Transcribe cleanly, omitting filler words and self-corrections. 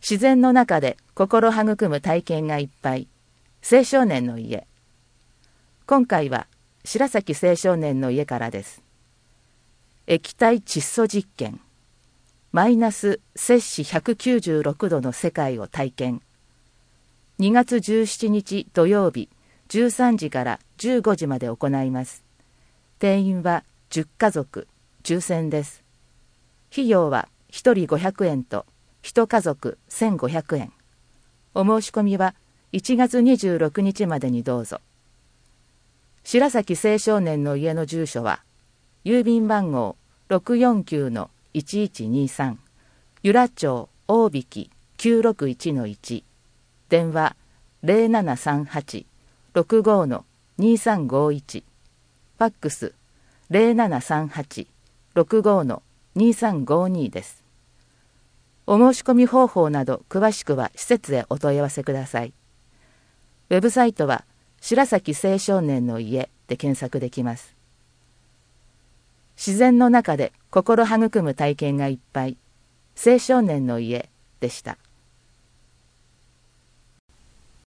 自然の中で心育む体験がいっぱい。青少年の家。今回は白崎青少年の家からです。液体窒素実験。マイナス摂氏196度の世界を体験。2月17日土曜日13時から15時まで行います。定員は10家族、抽選です。費用は1人500円と1家族1500円。お申し込みは1月26日までにどうぞ。白崎青少年の家の住所は、郵便番号 649-1123、由良町大引 961-1、電話 0738-65-2351、ファックス 0738-65-2352 です。お申し込み方法など詳しくは施設へお問い合わせください。ウェブサイトは白崎青少年の家で検索できます。自然の中で心育む体験がいっぱい。青少年の家でした。